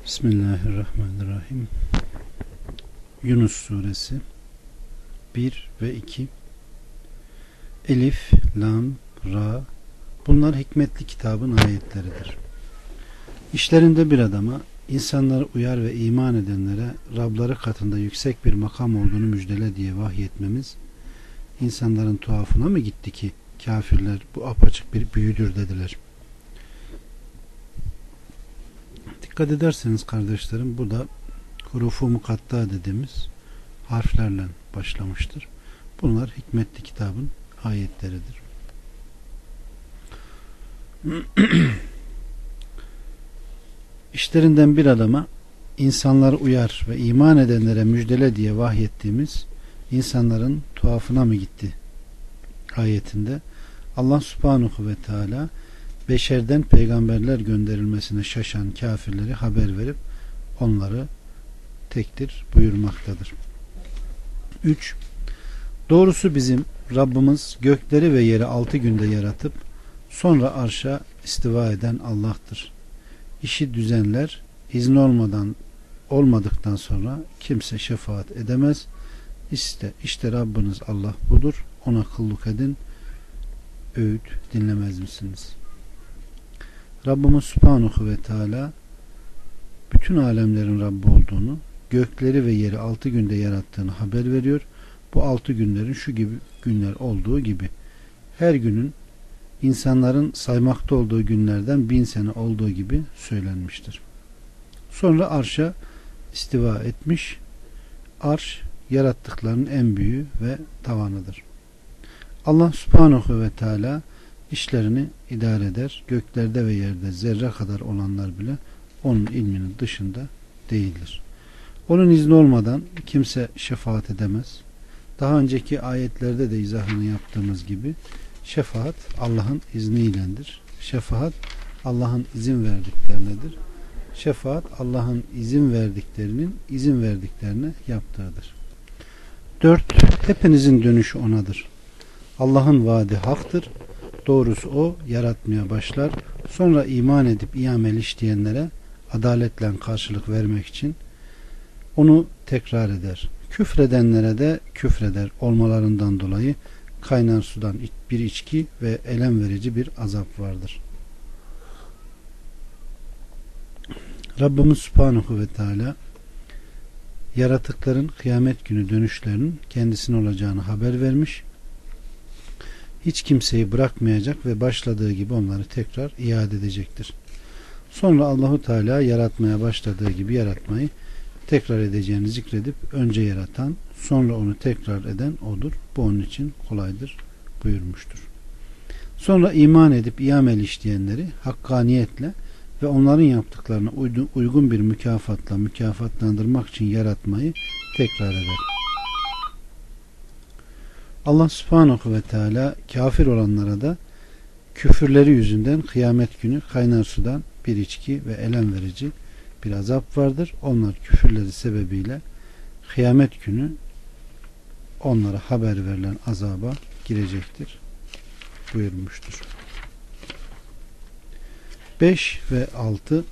Bismillahirrahmanirrahim. Yunus suresi 1 ve 2. Elif, lam, ra. Bunlar hikmetli kitabın ayetleridir. İşlerinde bir adama, insanları uyar ve iman edenlere Rabları katında yüksek bir makam olduğunu müjdele diye vahyetmemiz, insanların tuhafına mı gitti ki kafirler bu apaçık bir büyüdür dediler. Dikkat ederseniz kardeşlerim, bu da hurufu mukatta dediğimiz harflerle başlamıştır. Bunlar hikmetli kitabın ayetleridir. İşlerinden bir adama, insanları uyar ve iman edenlere müjdele diye vahyettiğimiz insanların tuhafına mı gitti ayetinde Allah subhanahu ve teala beşerden peygamberler gönderilmesine şaşan kafirleri haber verip onları tekdir buyurmaktadır. 3. Doğrusu bizim Rabbimiz gökleri ve yeri 6 günde yaratıp sonra arşa istiva eden Allah'tır. İşi düzenler, izni olmadıktan sonra kimse şefaat edemez. İşte Rabbiniz Allah budur. Ona kulluk edin. Öğüt dinlemez misiniz? Rabbimiz Subhanahu ve Teala bütün alemlerin Rabbi olduğunu, gökleri ve yeri 6 günde yarattığını haber veriyor. Bu 6 günlerin şu gibi günler olduğu gibi her günün insanların saymakta olduğu günlerden 1000 sene olduğu gibi söylenmiştir. Sonra arşa istiva etmiş. Arş yarattıklarının en büyüğü ve tavanıdır. Allah Subhanahu ve Teala işlerini idare eder. Göklerde ve yerde zerre kadar olanlar bile onun ilminin dışında değildir. Onun izni olmadan kimse şefaat edemez. Daha önceki ayetlerde de izahını yaptığımız gibi şefaat Allah'ın izniyledir. Şefaat Allah'ın izin verdiklerinedir. Şefaat Allah'ın izin verdiklerine yaptığıdır. 4. Hepinizin dönüşü O'nadır. Allah'ın vaadi haktır. Doğrusu O yaratmaya başlar. Sonra iman edip iyi amel işleyenlere adaletle karşılık vermek için onu tekrar eder. Küfredenlere de küfreder olmalarından dolayı kaynar sudan bir içki ve elem verici bir azap vardır. Rabbimiz Subhanahu ve Teala yaratıkların kıyamet günü dönüşlerinin kendisine olacağını haber vermiş. Hiç kimseyi bırakmayacak ve başladığı gibi onları tekrar iade edecektir. Sonra Allahu Teala yaratmaya başladığı gibi yaratmayı tekrar edeceğini zikredip önce yaratan, sonra onu tekrar eden O'dur. Bu onun için kolaydır buyurmuştur. Sonra iman edip iyi amel işleyenleri hakkaniyetle ve onların yaptıklarına uygun bir mükafatla mükafatlandırmak için yaratmayı tekrar eder. Allah Subhanahu ve Teala kafir olanlara da küfürleri yüzünden kıyamet günü kaynar sudan bir içki ve elem verici bir azap vardır. Onlar küfürleri sebebiyle kıyamet günü onlara haber verilen azaba girecektir buyurmuştur. 5 ve 6.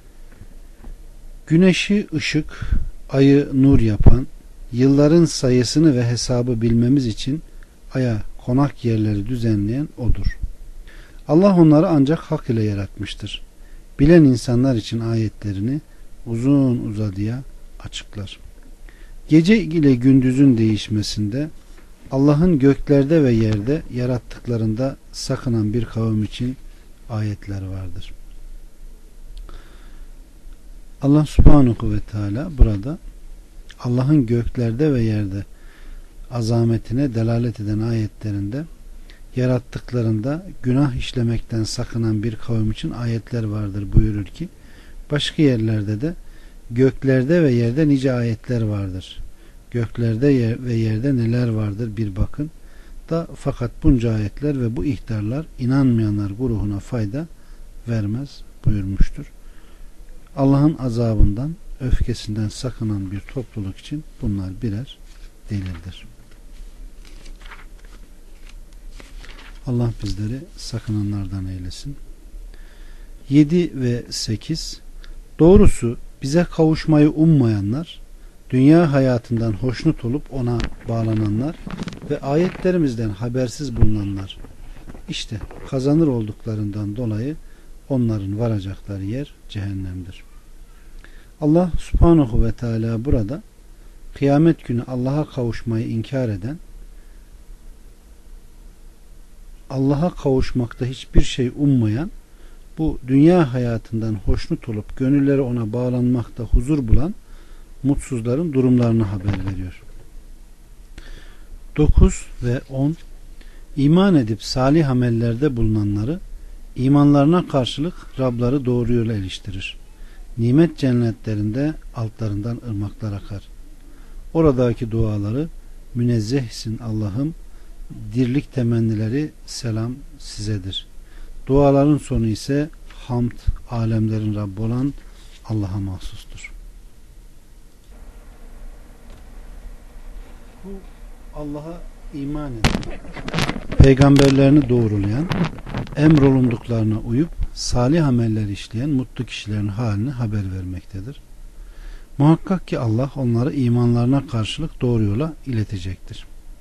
Güneşi ışık, ayı nur yapan, yılların sayısını ve hesabı bilmemiz için aya konak yerleri düzenleyen O'dur. Allah onları ancak hak ile yaratmıştır. Bilen insanlar için ayetlerini uzun uzadıya açıklar. Gece ile gündüzün değişmesinde Allah'ın göklerde ve yerde yarattıklarında sakınan bir kavim için ayetler vardır. Allah Subhanahu ve Teala burada Allah'ın göklerde ve yerde azametine delalet eden ayetlerinde yarattıklarında günah işlemekten sakınan bir kavim için ayetler vardır buyurur ki başka yerlerde de göklerde ve yerde nice ayetler vardır. Göklerde ve yerde neler vardır bir bakın da fakat bunca ayetler ve bu ihtarlar inanmayanlar güruhuna fayda vermez buyurmuştur. Allah'ın azabından, öfkesinden sakınan bir topluluk için bunlar birer delildir. Allah bizleri sakınanlardan eylesin. 7 ve 8. Doğrusu bize kavuşmayı ummayanlar, dünya hayatından hoşnut olup ona bağlananlar ve ayetlerimizden habersiz bulunanlar, işte kazanır olduklarından dolayı onların varacakları yer cehennemdir. Allah subhanahu ve teala burada kıyamet günü Allah'a kavuşmayı inkar eden, Allah'a kavuşmakta hiçbir şey ummayan, bu dünya hayatından hoşnut olup gönülleri ona bağlanmakta huzur bulan mutsuzların durumlarını haber veriyor. 9 ve 10 İman edip salih amellerde bulunanları imanlarına karşılık Rabları doğru yola eriştirir. Nimet cennetlerinde altlarından ırmaklar akar. Oradaki duaları münezzehsin Allah'ım, dirlik temennileri selam sizedir. Duaların sonu ise hamd, alemlerin Rabbi olan Allah'a mahsustur. Bu Allah'a iman eden, peygamberlerini doğrulayan, emrolunduklarına uyup salih ameller işleyen mutlu kişilerin halini haber vermektedir. Muhakkak ki Allah onları imanlarına karşılık doğru yola iletecektir.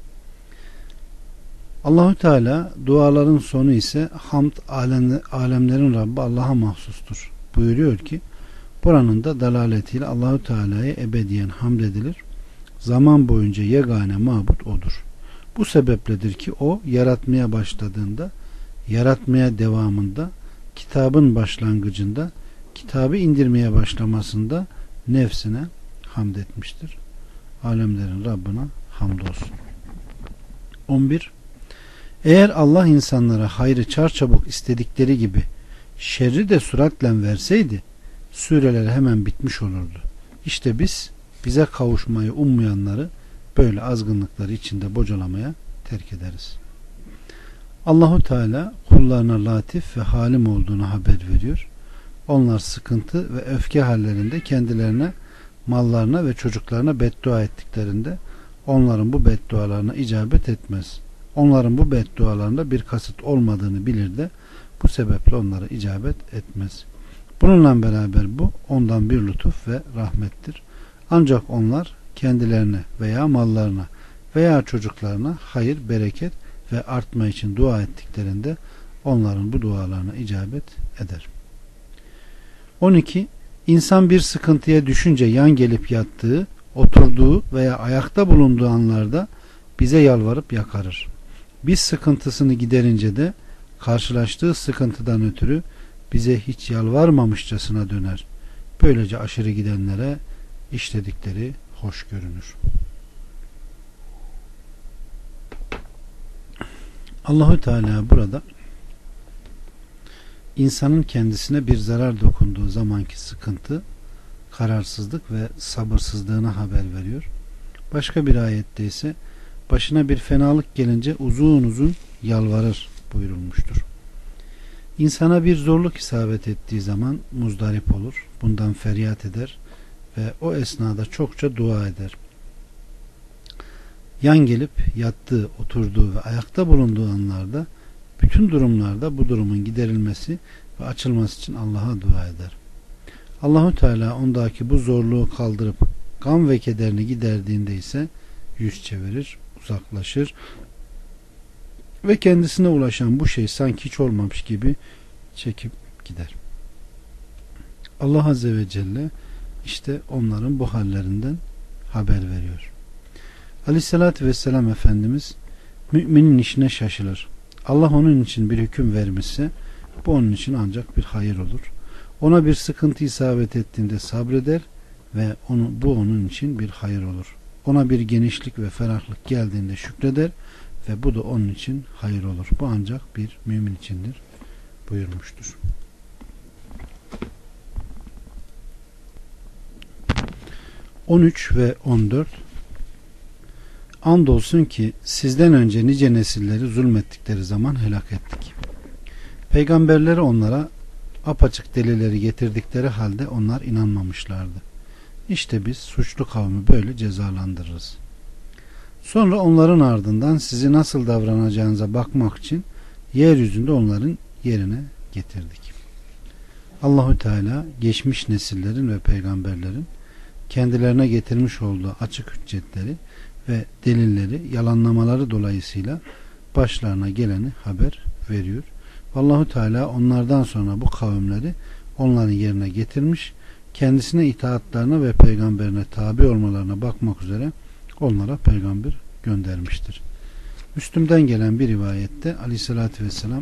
Allahü Teala duaların sonu ise hamd, alemlerin Rabbi Allah'a mahsustur buyuruyor ki, buranın da dalaletiyle Allahü Teala'ya ebediyen hamd edilir. Zaman boyunca yegane mabut odur. Bu sebepledir ki o yaratmaya başladığında, yaratmaya devamında, kitabın başlangıcında, kitabı indirmeye başlamasında nefsine hamd etmiştir. Alemlerin Rabbine hamdolsun. 11. Eğer Allah insanlara hayrı çarçabuk istedikleri gibi şerri de süratle verseydi, süreler hemen bitmiş olurdu. İşte biz bize kavuşmayı ummayanları böyle azgınlıkları içinde bocalamaya terk ederiz. Allahu Teala kullarına latif ve halim olduğunu haber veriyor. Onlar sıkıntı ve öfke hallerinde kendilerine, mallarına ve çocuklarına beddua ettiklerinde onların bu beddualarına icabet etmez. Onların bu beddualarında bir kasıt olmadığını bilir de bu sebeple onlara icabet etmez. Bununla beraber bu ondan bir lütuf ve rahmettir. Ancak onlar kendilerine veya mallarına veya çocuklarına hayır, bereket ve artma için dua ettiklerinde onların bu dualarına icabet eder. 12. İnsan bir sıkıntıya düşünce yan gelip yattığı, oturduğu veya ayakta bulunduğu anlarda bize yalvarıp yakarır. Biz sıkıntısını giderince de karşılaştığı sıkıntıdan ötürü bize hiç yalvarmamışçasına döner. Böylece aşırı gidenlere işledikleri hoş görünür. Allahü Teala burada insanın kendisine bir zarar dokunduğu zamanki sıkıntı, kararsızlık ve sabırsızlığına haber veriyor. Başka bir ayette ise başına bir fenalık gelince uzun uzun yalvarır buyurulmuştur. İnsana bir zorluk isabet ettiği zaman muzdarip olur, bundan feryat eder ve o esnada çokça dua eder. Yan gelip yattığı, oturduğu ve ayakta bulunduğu anlarda bütün durumlarda bu durumun giderilmesi ve açılması için Allah'a dua eder. Allahu Teala ondaki bu zorluğu kaldırıp gam ve kederini giderdiğinde ise yüz çevirir, uzaklaşır ve kendisine ulaşan bu şey sanki hiç olmamış gibi çekip gider. Allah Azze ve Celle işte onların bu hallerinden haber veriyor. Aleyhissalatü Vesselam Efendimiz müminin işine şaşılır. Allah onun için bir hüküm vermişse bu onun için ancak bir hayır olur. Ona bir sıkıntı isabet ettiğinde sabreder ve bu onun için bir hayır olur. Ona bir genişlik ve ferahlık geldiğinde şükreder ve bu da onun için hayır olur. Bu ancak bir mümin içindir buyurmuştur. 13 ve 14 Andolsun ki sizden önce nice nesilleri zulmettikleri zaman helak ettik. Peygamberleri onlara apaçık delilleri getirdikleri halde onlar inanmamışlardı. İşte biz suçlu kavmi böyle cezalandırırız. Sonra onların ardından sizi nasıl davranacağınıza bakmak için yeryüzünde onların yerine getirdik. Allahü Teala geçmiş nesillerin ve peygamberlerin kendilerine getirmiş olduğu açık hüccetleri ve delilleri yalanlamaları dolayısıyla başlarına geleni haber veriyor. Allahü Teala onlardan sonra bu kavimleri onların yerine getirmiş, kendisine itaatlarına ve peygamberine tabi olmalarına bakmak üzere onlara peygamber göndermiştir. Müslüm'den gelen bir rivayette Aleyhisselatü Vesselam,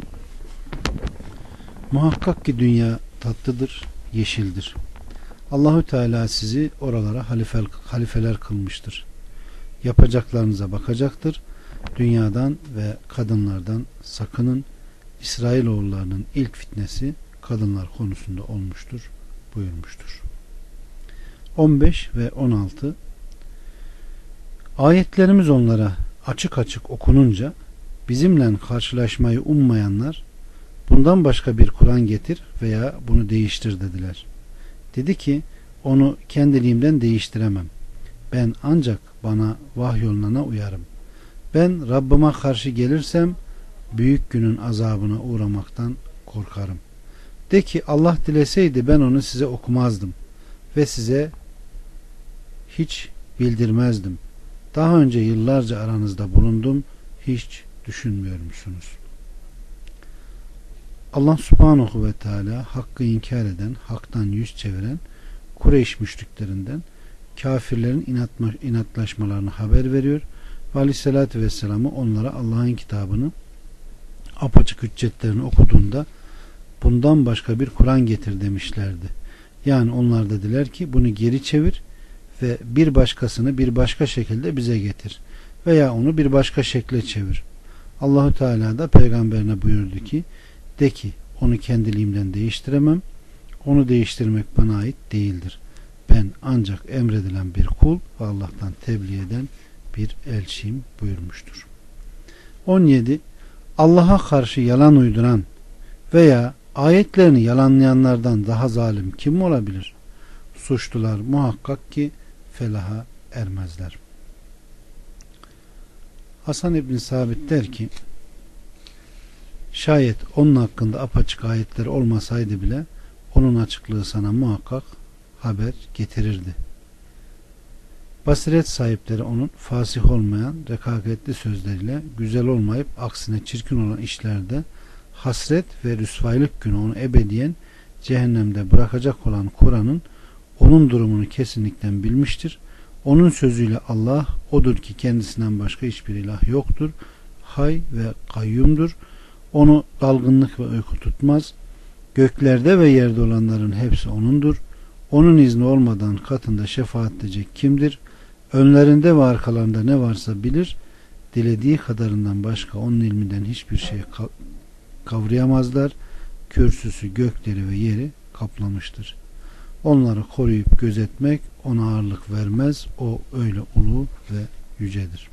muhakkak ki dünya tatlıdır, yeşildir. Allahü Teala sizi oralara halifeler kılmıştır. Yapacaklarınıza bakacaktır. Dünyadan ve kadınlardan sakının. İsrailoğullarının ilk fitnesi kadınlar konusunda olmuştur buyurmuştur. 15 ve 16 Ayetlerimiz onlara açık açık okununca bizimle karşılaşmayı ummayanlar bundan başka bir Kur'an getir veya bunu değiştir dediler. Dedi ki onu kendiliğimden değiştiremem. Ben ancak bana vahyolunana uyarım. Ben Rabbime karşı gelirsem büyük günün azabına uğramaktan korkarım. De ki Allah dileseydi ben onu size okumazdım ve size hiç bildirmezdim. Daha önce yıllarca aranızda bulundum, hiç düşünmüyor musunuz? Allah subhanahu ve teala hakkı inkar eden, haktan yüz çeviren Kureyş müşriklerinden kafirlerin inatlaşmalarını haber veriyor ve Aleyhisselatü Vesselam'ı onlara Allah'ın kitabını apaçık hüccetlerini okuduğunda bundan başka bir Kur'an getir demişlerdi. Yani onlar dediler ki bunu geri çevir ve bir başkasını bir başka şekilde bize getir veya onu bir başka şekle çevir. Allahu Teala da peygamberine buyurdu ki de ki onu kendiliğimden değiştiremem. Onu değiştirmek bana ait değildir. Ben ancak emredilen bir kul ve Allah'tan tebliğ eden bir elçiyim buyurmuştur. 17. Allah'a karşı yalan uyduran veya ayetlerini yalanlayanlardan daha zalim kim olabilir? Suçlular muhakkak ki felaha ermezler. Hasan İbni Sabit der ki şayet onun hakkında apaçık ayetleri olmasaydı bile onun açıklığı sana muhakkak haber getirirdi. Basiret sahipleri onun fasih olmayan rekaketli sözleriyle güzel olmayıp aksine çirkin olan işlerde hasret ve rüsvaylık günü onu ebediyen cehennemde bırakacak olan Kur'an'ın onun durumunu kesinlikle bilmiştir. Onun sözüyle Allah odur ki kendisinden başka hiçbir ilah yoktur. Hay ve kayyumdur. Onu dalgınlık ve uyku tutmaz. Göklerde ve yerde olanların hepsi O'nundur. Onun izni olmadan katında şefaat edecek kimdir? Önlerinde ve arkalarında ne varsa bilir. Dilediği kadarından başka onun ilminden hiçbir şey kavrayamazlar. Kürsüsü gökleri ve yeri kaplamıştır. Onları koruyup gözetmek ona ağırlık vermez. O öyle ulu ve yücedir.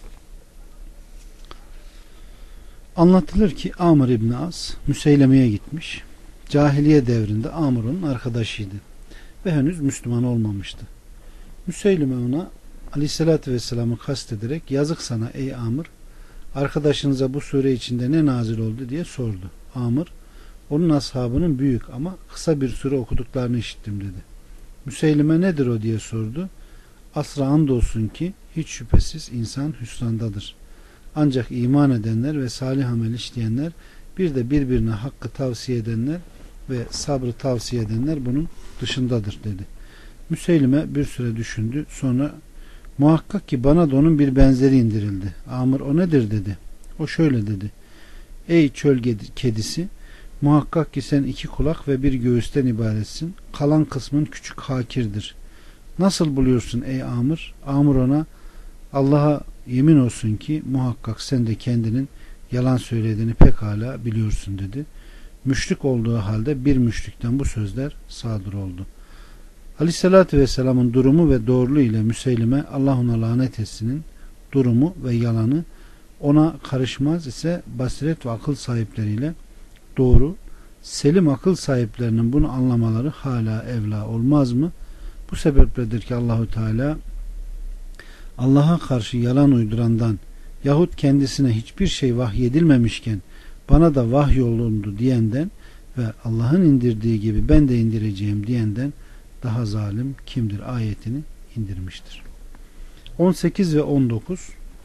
Anlatılır ki Amr İbni As Müseyleme'ye gitmiş. Cahiliye devrinde Amr onun arkadaşıydı ve henüz Müslüman olmamıştı. Müseyleme ona Aleyhisselatü Vesselam'ı kastederek yazık sana ey Amr, arkadaşınıza bu sure içinde ne nazil oldu diye sordu. Amr onun ashabının büyük ama kısa bir süre okuduklarını işittim dedi. Müseyleme nedir o diye sordu. Asra andolsun ki hiç şüphesiz insan hüsrandadır. Ancak iman edenler ve salih amel işleyenler bir de birbirine hakkı tavsiye edenler ve sabrı tavsiye edenler bunun dışındadır dedi. Müseylime bir süre düşündü. Sonra muhakkak ki bana da onun bir benzeri indirildi. Amr o nedir dedi. O şöyle dedi. Ey çöl kedisi, muhakkak ki sen iki kulak ve bir göğüsten ibaretsin. Kalan kısmın küçük hakirdir. Nasıl buluyorsun ey Amr? Amr ona Allah'a yemin olsun ki muhakkak sen de kendinin yalan söylediğini pekala biliyorsun dedi. Müşrik olduğu halde bir müşrikten bu sözler sadır oldu. Aleyhissalatü Vesselam'ın durumu ve doğruluğu ile Müseylime Allah ona lanet etsinin durumu ve yalanı ona karışmaz ise basiret ve akıl sahipleriyle doğru, selim akıl sahiplerinin bunu anlamaları hala evla olmaz mı? Bu sebepledir ki Allahu Teala Allah'a karşı yalan uydurandan yahut kendisine hiçbir şey vahyedilmemişken bana da vahyolundu diyenden ve Allah'ın indirdiği gibi ben de indireceğim diyenden daha zalim kimdir ayetini indirmiştir. 18 ve 19.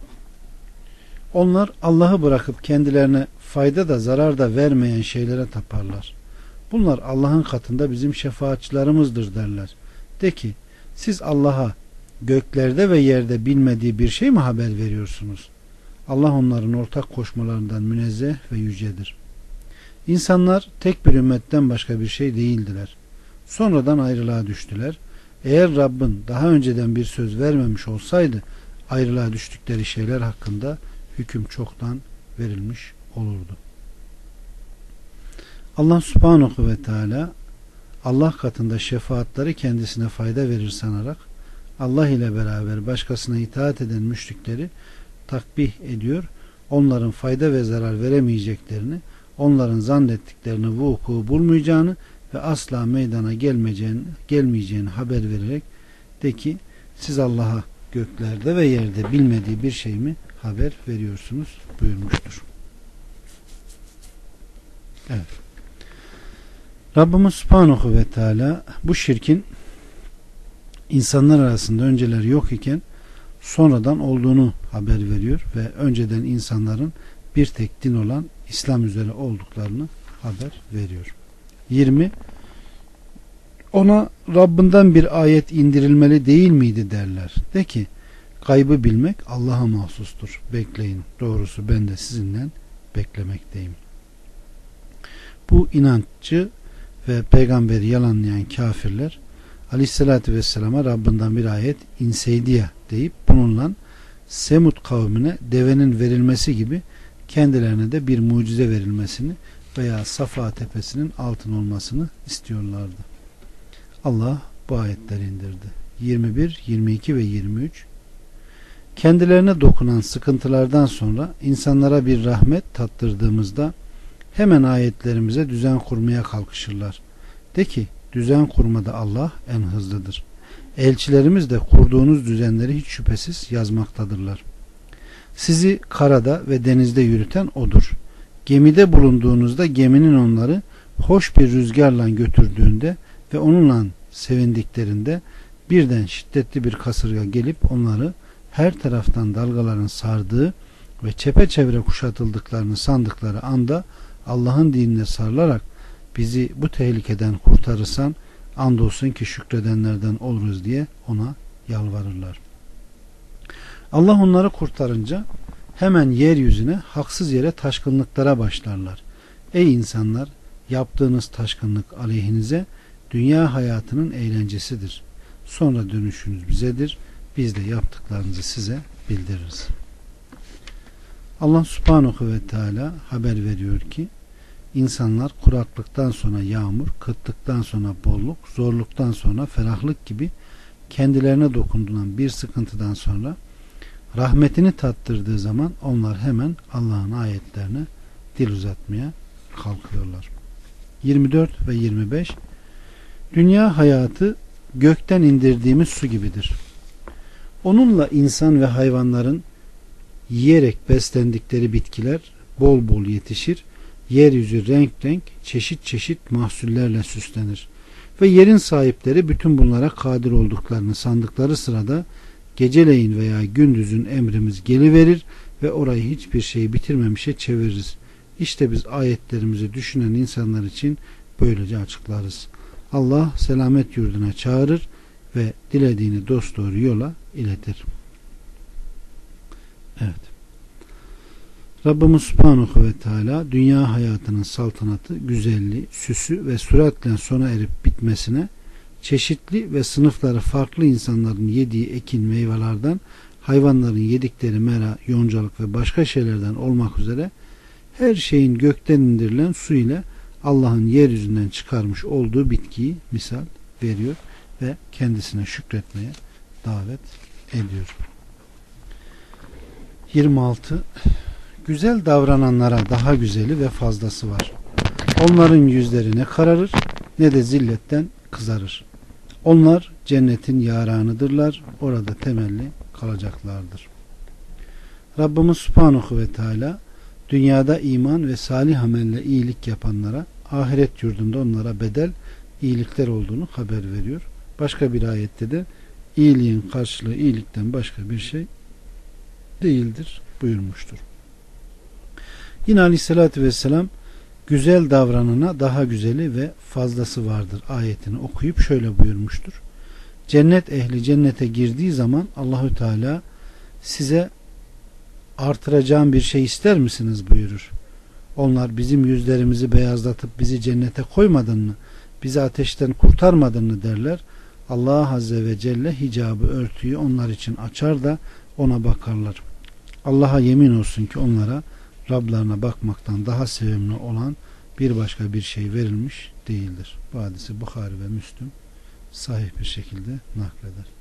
Onlar Allah'ı bırakıp kendilerine fayda da zarar da vermeyen şeylere taparlar. Bunlar Allah'ın katında bizim şefaatçilerimizdir derler. De ki, siz Allah'a göklerde ve yerde bilmediği bir şey mi haber veriyorsunuz? Allah onların ortak koşmalarından münezzeh ve yücedir. İnsanlar tek bir ümmetten başka bir şey değildiler. Sonradan ayrılığa düştüler. Eğer Rabbin daha önceden bir söz vermemiş olsaydı ayrılığa düştükleri şeyler hakkında hüküm çoktan verilmiş olurdu. Allah subhanahu ve teala Allah katında şefaatleri kendisine fayda verir sanarak Allah ile beraber başkasına itaat eden müşrikleri takbih ediyor. Onların fayda ve zarar veremeyeceklerini, onların zannettiklerini vuku bulmayacağını ve asla meydana gelmeyeceğini haber vererek de ki, siz Allah'a göklerde ve yerde bilmediği bir şey mi haber veriyorsunuz buyurmuştur. Evet. Rabbimiz Subhanahu ve Teala bu şirkin insanlar arasında önceleri yok iken sonradan olduğunu haber veriyor ve önceden insanların bir tek din olan İslam üzere olduklarını haber veriyor. 20. Ona Rabbinden bir ayet indirilmeli değil miydi derler. De ki, gaybı bilmek Allah'a mahsustur. Bekleyin. Doğrusu ben de sizinle beklemekteyim. Bu inanççı ve peygamberi yalanlayan kafirler Aleyhisselatü Vesselam'a Rabbinden bir ayet inseydi ya deyip bununla Semud kavmine devenin verilmesi gibi kendilerine de bir mucize verilmesini veya Safa tepesinin altın olmasını istiyorlardı. Allah bu ayetleri indirdi. 21, 22 ve 23. Kendilerine dokunan sıkıntılardan sonra insanlara bir rahmet tattırdığımızda hemen ayetlerimize düzen kurmaya kalkışırlar. De ki, düzen kurmada Allah en hızlıdır. Elçilerimiz de kurduğunuz düzenleri hiç şüphesiz yazmaktadırlar. Sizi karada ve denizde yürüten O'dur. Gemide bulunduğunuzda geminin onları hoş bir rüzgarla götürdüğünde ve onunla sevindiklerinde birden şiddetli bir kasırga gelip onları her taraftan dalgaların sardığı ve çepeçevre kuşatıldıklarını sandıkları anda Allah'ın dinine sarılarak bizi bu tehlikeden kurtarırsan andolsun ki şükredenlerden oluruz diye ona yalvarırlar. Allah onları kurtarınca hemen yeryüzüne haksız yere taşkınlıklara başlarlar. Ey insanlar, yaptığınız taşkınlık aleyhinize dünya hayatının eğlencesidir. Sonra dönüşünüz bizedir. Biz de yaptıklarınızı size bildiririz. Allah subhanahu ve teala haber veriyor ki insanlar kuraklıktan sonra yağmur, kıtlıktan sonra bolluk, zorluktan sonra ferahlık gibi kendilerine dokunduran bir sıkıntıdan sonra rahmetini tattırdığı zaman onlar hemen Allah'ın ayetlerine dil uzatmaya kalkıyorlar. 24 ve 25. Dünya hayatı gökten indirdiğimiz su gibidir. Onunla insan ve hayvanların yiyerek beslendikleri bitkiler bol bol yetişir. Yeryüzü renk renk, çeşit çeşit mahsullerle süslenir. Ve yerin sahipleri bütün bunlara kadir olduklarını sandıkları sırada geceleyin veya gündüzün emrimiz geliverir ve orayı hiçbir şey bitirmemişe çeviririz. İşte biz ayetlerimizi düşünen insanlar için böylece açıklarız. Allah selamet yurduna çağırır ve dilediğini dosdoğru yola iletir. Evet. Rabbimiz Subhanahu ve Teala dünya hayatının saltanatı, güzelliği, süsü ve süratle sona erip bitmesine, çeşitli ve sınıfları farklı insanların yediği ekin meyvelerden, hayvanların yedikleri mera, yoncalık ve başka şeylerden olmak üzere her şeyin gökten indirilen su ile Allah'ın yeryüzünden çıkarmış olduğu bitkiyi misal veriyor ve kendisine şükretmeye davet ediyor. 26. Güzel davrananlara daha güzeli ve fazlası var. Onların yüzleri ne kararır ne de zilletten kızarır. Onlar cennetin yaranıdırlar. Orada temelli kalacaklardır. Rabbimiz Subhanahu ve Teala dünyada iman ve salih amelle iyilik yapanlara ahiret yurdunda onlara bedel iyilikler olduğunu haber veriyor. Başka bir ayette de iyiliğin karşılığı iyilikten başka bir şey değildir buyurmuştur. Yine Aleyhisselatü Vesselam güzel davranına daha güzeli ve fazlası vardır ayetini okuyup şöyle buyurmuştur. Cennet ehli cennete girdiği zaman Allahü Teala size artıracağım bir şey ister misiniz buyurur. Onlar bizim yüzlerimizi beyazlatıp bizi cennete koymadın mı? Bizi ateşten kurtarmadın mı derler. Allah Azze ve Celle hicabı örtüyü onlar için açar da ona bakarlar. Allah'a yemin olsun ki onlara Rablarına bakmaktan daha sevimli olan bir başka bir şey verilmiş değildir. Bu hadisi Bukhari ve Müslüm sahih bir şekilde nakleder.